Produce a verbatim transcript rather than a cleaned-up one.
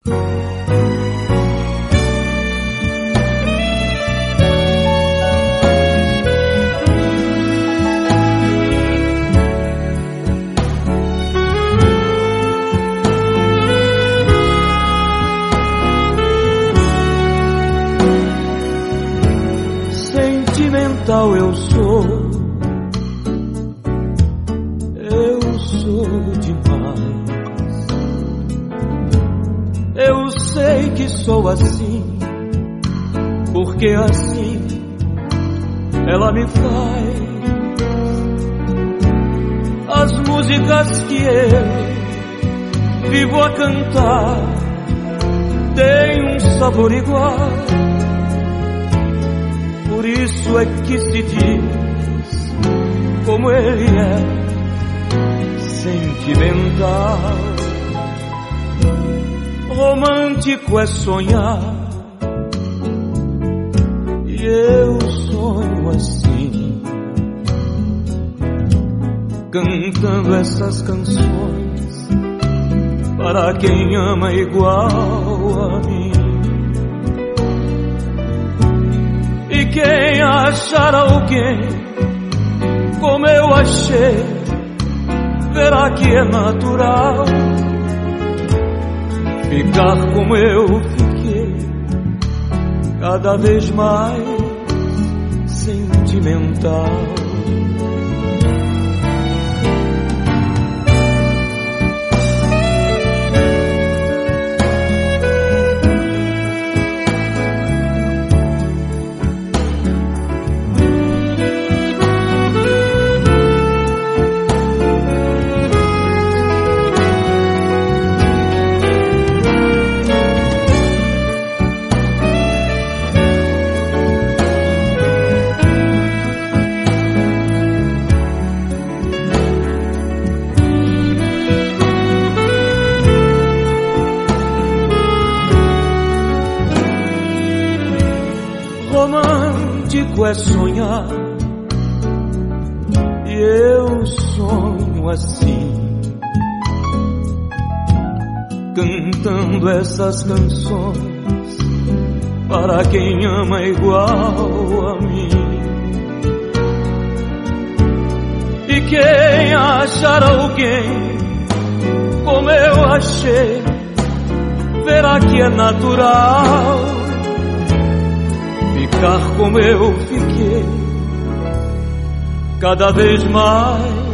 Sentimental eu sou, eu sou demais. Eu sei que sou assim, porque assim ela me faz. As músicas que eu vivo a cantar têm um sabor igual. Por isso é que se diz como ele é sentimental. Romântico é sonhar, e eu sonho assim, cantando essas canções para quem ama igual a mim. E quem achar alguém como eu achei, verá que é natural ficar como eu fiquei, cada vez mais sentimental. Romântico é sonhar, e eu sonho assim, cantando essas canções para quem ama igual a mim. E quem achar alguém como eu achei, verá que é natural ficar como eu fiquei, cada vez mais